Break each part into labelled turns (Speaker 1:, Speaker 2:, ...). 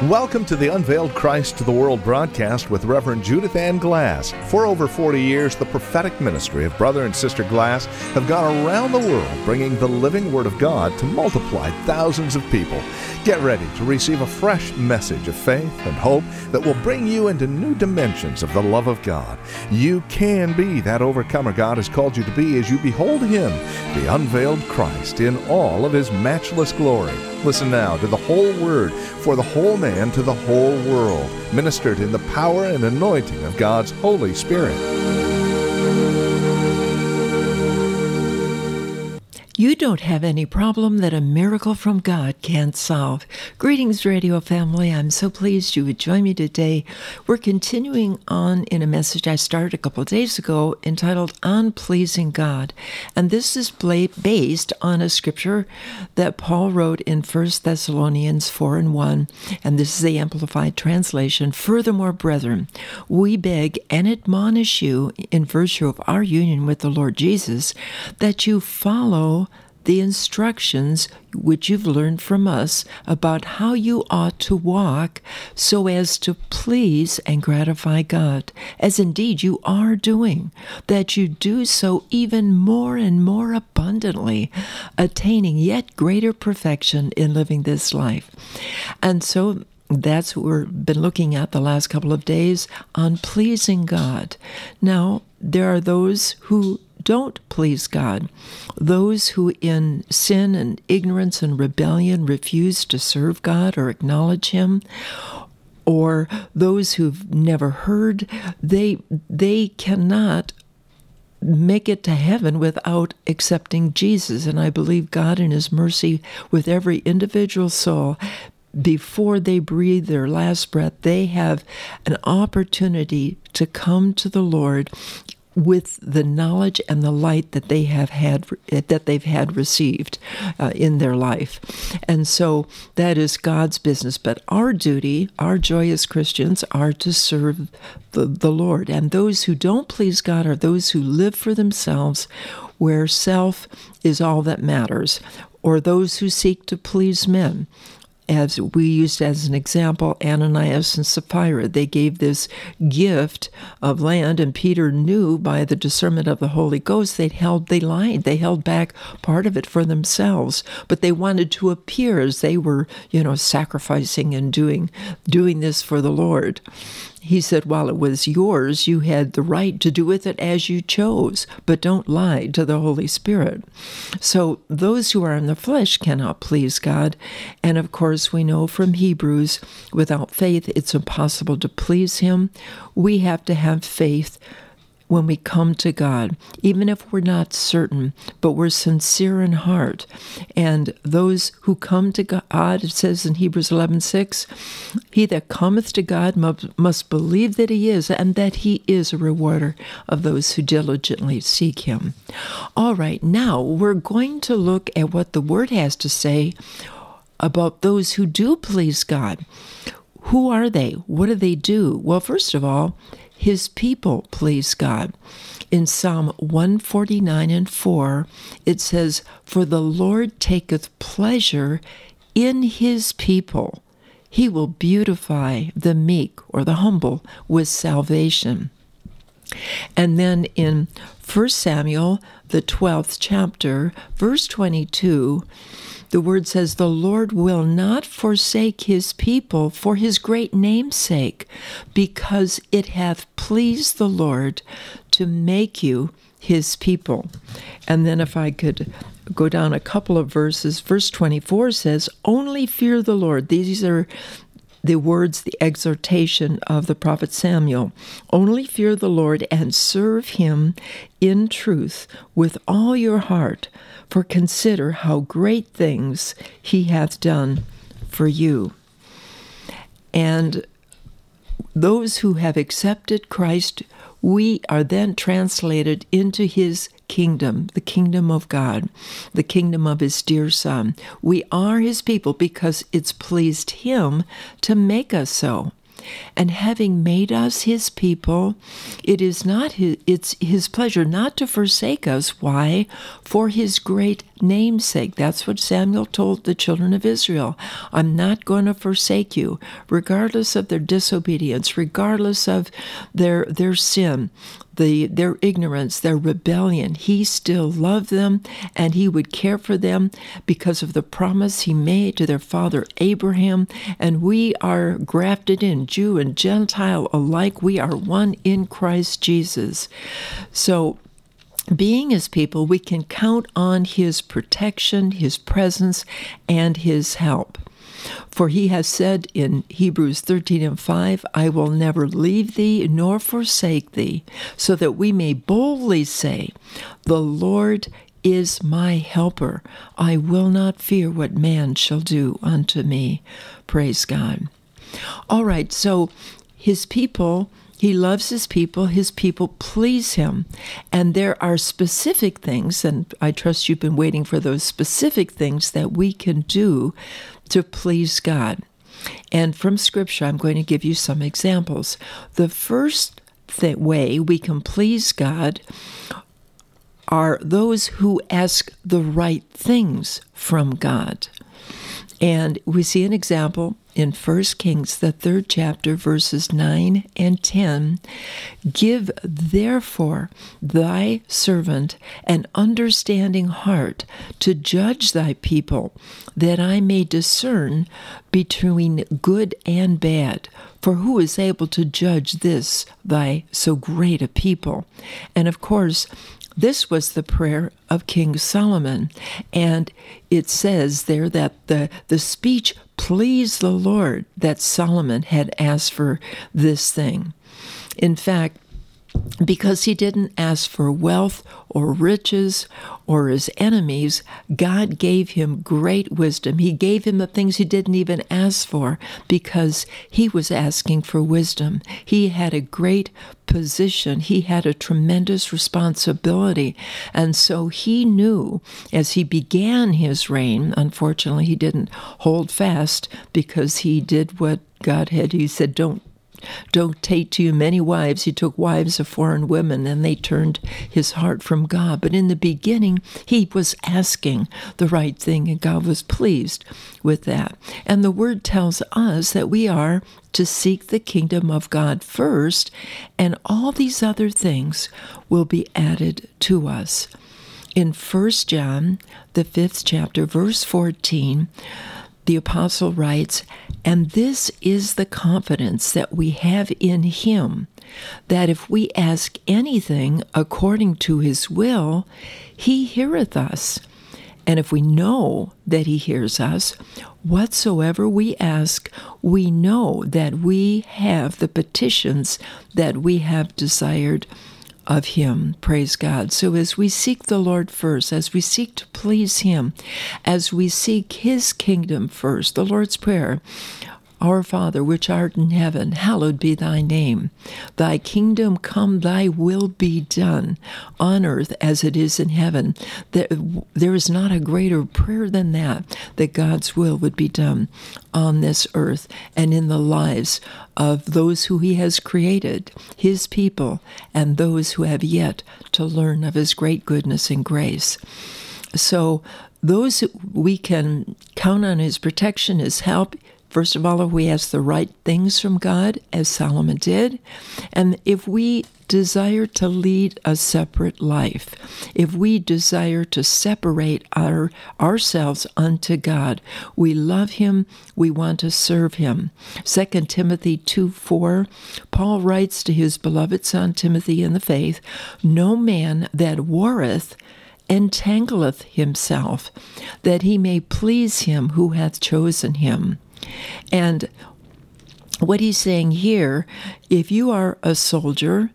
Speaker 1: Welcome to the Unveiled Christ to the World broadcast with Reverend Judith Ann Glass. For over 40 years, the prophetic ministry of Brother and Sister Glass have gone around the world bringing the living Word of God to multiply thousands of people. Get ready to receive a fresh message of faith and hope that will bring you into new dimensions of the love of God. You can be that overcomer God has called you to be as you behold Him, the unveiled Christ, in all of His matchless glory. Listen now to the whole Word for the whole man to the whole world, ministered in the power and anointing of God's Holy Spirit.
Speaker 2: You don't have any problem that a miracle from God can't solve. Greetings, radio family. I'm so pleased you would join me today. We're continuing on in a message I started a couple of days ago entitled On Pleasing God. And this is based on a scripture that Paul wrote in 1 Thessalonians 4:1. And this is the Amplified Translation. Furthermore, brethren, we beg and admonish you in virtue of our union with the Lord Jesus that you follow the instructions which you've learned from us about how you ought to walk so as to please and gratify God, as indeed you are doing, that you do so even more and more abundantly, attaining yet greater perfection in living this life. And so that's what we've been looking at the last couple of days, on pleasing God. Now, there are those who don't please God, those who in sin and ignorance and rebellion refuse to serve God or acknowledge Him, or those who've never heard, they cannot make it to heaven without accepting Jesus. And I believe God in His mercy with every individual soul, before they breathe their last breath, they have an opportunity to come to the Lord with the knowledge and the light that they've had received in their life. And so that is God's business. But our duty, our joyous Christians, are to serve the Lord. And those who don't please God are those who live for themselves, where self is all that matters, or those who seek to please men. As we used as an example, Ananias and Sapphira, they gave this gift of land, and Peter knew by the discernment of the Holy Ghost they lied. They held back part of it for themselves, but they wanted to appear as they were, sacrificing and doing this for the Lord. He said, while it was yours, you had the right to do with it as you chose, but don't lie to the Holy Spirit. So those who are in the flesh cannot please God. And of course, we know from Hebrews, without faith, it's impossible to please Him. We have to have faith when we come to God, even if we're not certain, but we're sincere in heart. And those who come to God, it says in Hebrews 11:6, he that cometh to God must believe that He is, and that He is a rewarder of those who diligently seek Him. All right, now we're going to look at what the Word has to say about those who do please God. Who are they? What do they do? Well, first of all, His people please God. In Psalm 149:4, it says, for the Lord taketh pleasure in His people. He will beautify the meek or the humble with salvation. And then in 1 Samuel, the 12th chapter, verse 22, the word says, the Lord will not forsake His people for His great name's sake, because it hath pleased the Lord to make you His people. And then if I could go down a couple of verses, verse 24 says, only fear the Lord. These are the words, the exhortation of the prophet Samuel. Only fear the Lord and serve Him in truth with all your heart, for consider how great things He hath done for you. And those who have accepted Christ, we are then translated into His kingdom, the kingdom of God, the kingdom of His dear Son. We are His people because it's pleased Him to make us so. And having made us his people, it's his pleasure not to forsake us. Why? For his great name's sake. That's what Samuel told the children of Israel. I'm not going to forsake you, regardless of their disobedience, regardless of their sin, their ignorance, their rebellion. He still loved them, and he would care for them because of the promise he made to their father Abraham. And we are grafted in, Jew and Gentile alike. We are one in Christ Jesus. So, being his people, we can count on his protection, his presence, and his help. For he has said in Hebrews 13:5, I will never leave thee nor forsake thee, so that we may boldly say, the Lord is my helper. I will not fear what man shall do unto me. Praise God. All right, so his people, he loves his people please him. And there are specific things, and I trust you've been waiting for those specific things that we can do to please God. And from Scripture, I'm going to give you some examples. The first way we can please God are those who ask the right things from God. And we see an example in 1 Kings, the 3rd chapter, verses 9 and 10. Give therefore thy servant an understanding heart to judge thy people, that I may discern between good and bad. For who is able to judge this thy so great a people? And of course, this was the prayer of King Solomon, and it says there that the speech pleased the Lord that Solomon had asked for this thing. In fact, because he didn't ask for wealth or riches or his enemies, God gave him great wisdom. He gave him the things he didn't even ask for because he was asking for wisdom. He had a great position. He had a tremendous responsibility. And so he knew as he began his reign, unfortunately he didn't hold fast because he did what God had. He said, don't take to you many wives. He took wives of foreign women, and they turned his heart from God. But in the beginning, he was asking the right thing, and God was pleased with that. And the Word tells us that we are to seek the kingdom of God first, and all these other things will be added to us. In 1 John, the 5th chapter, verse 14, the apostle writes, and this is the confidence that we have in him, that if we ask anything according to his will, he heareth us. And if we know that he hears us, whatsoever we ask, we know that we have the petitions that we have desired of him. Praise God. So as we seek the Lord first, as we seek to please him, as we seek his kingdom first, the Lord's Prayer, Our Father, which art in heaven, hallowed be thy name. Thy kingdom come, thy will be done on earth as it is in heaven. There is not a greater prayer than that God's will would be done on this earth and in the lives of those who he has created, his people, and those who have yet to learn of his great goodness and grace. So those we can count on his protection, his help. First of all, if we ask the right things from God, as Solomon did, and if we desire to lead a separate life, if we desire to separate ourselves unto God, we love him, we want to serve him. 2 Timothy 2:4, Paul writes to his beloved son Timothy in the faith, no man that warreth entangleth himself, that he may please him who hath chosen him. And what he's saying here, if you are a soldier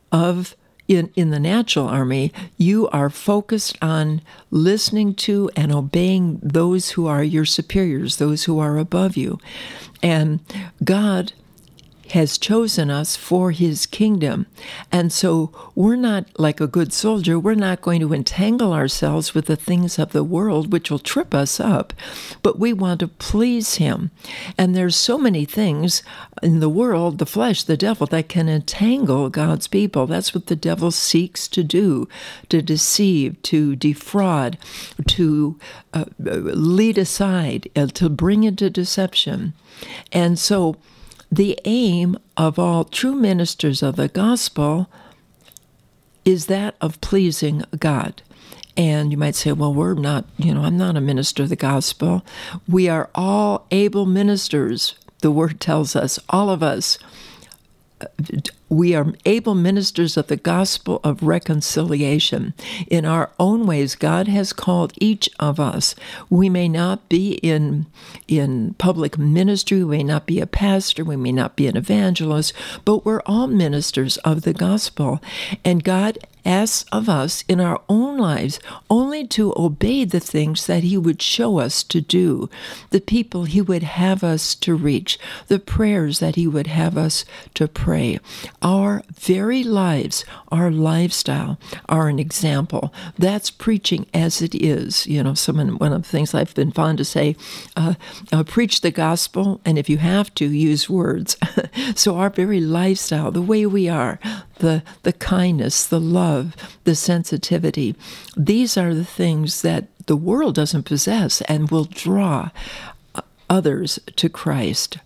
Speaker 2: in the natural army, you are focused on listening to and obeying those who are your superiors, those who are above you. And God has chosen us for his kingdom. And so we're not like a good soldier. We're not going to entangle ourselves with the things of the world, which will trip us up, but we want to please him. And there's so many things in the world, the flesh, the devil, that can entangle God's people. That's what the devil seeks to do, to deceive, to defraud, to lead aside, to bring into deception. And so the aim of all true ministers of the gospel is that of pleasing God. And you might say, well, we're not, I'm not a minister of the gospel. We are all able ministers. The word tells us, all of us, we are able ministers of the gospel of reconciliation. In our own ways, God has called each of us. We may not be in public ministry, we may not be a pastor, we may not be an evangelist, but we're all ministers of the gospel. And God asks of us in our own lives only to obey the things that he would show us to do, the people he would have us to reach, the prayers that he would have us to pray. Our very lives, our lifestyle, are an example. That's preaching as it is. One of the things I've been fond to say, preach the gospel, and if you have to, use words. So our very lifestyle, the way we are, the kindness, the love, the sensitivity, these are the things that the world doesn't possess and will draw others to Christ.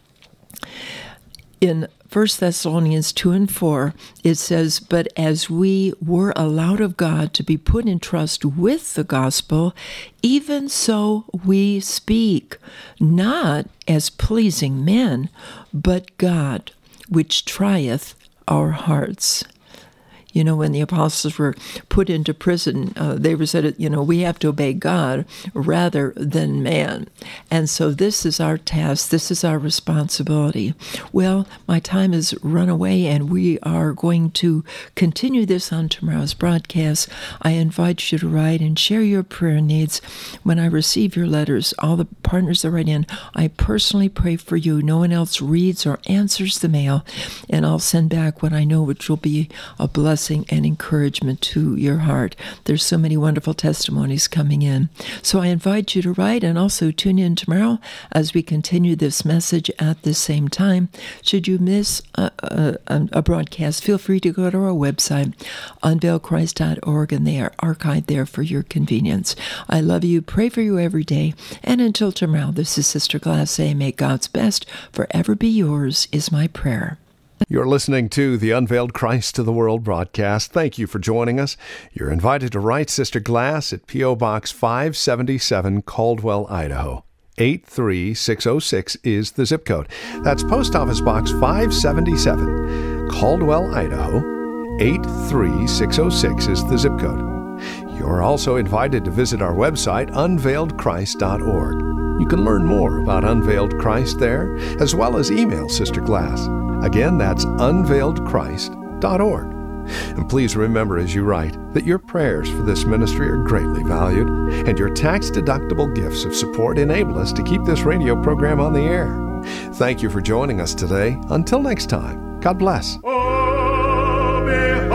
Speaker 2: In 1 Thessalonians 2 and 4, it says, "But as we were allowed of God to be put in trust with the gospel, even so we speak, not as pleasing men, but God, which trieth our hearts." When the apostles were put into prison, they were said, we have to obey God rather than man. And so this is our task. This is our responsibility. Well, my time has run away, and we are going to continue this on tomorrow's broadcast. I invite you to write and share your prayer needs. When I receive your letters, all the partners that write in, I personally pray for you. No one else reads or answers the mail, and I'll send back what I know, which will be a blessing and encouragement to your heart. There's so many wonderful testimonies coming in. So I invite you to write and also tune in tomorrow as we continue this message at the same time. Should you miss a broadcast, feel free to go to our website, unveiledchrist.org, and they are archived there for your convenience. I love you, pray for you every day, and until tomorrow, this is Sister Glass saying, may God's best forever be yours is my prayer.
Speaker 1: You're listening to the Unveiled Christ to the World broadcast. Thank you for joining us. You're invited to write Sister Glass at P.O. Box 577, Caldwell, Idaho. 83606 is the zip code. That's Post Office Box 577, Caldwell, Idaho. 83606 is the zip code. You're also invited to visit our website, unveiledchrist.org. You can learn more about Unveiled Christ there, as well as email Sister Glass. Again, that's unveiledchrist.org. And please remember as you write that your prayers for this ministry are greatly valued, and your tax-deductible gifts of support enable us to keep this radio program on the air. Thank you for joining us today. Until next time, God bless.
Speaker 3: Oh,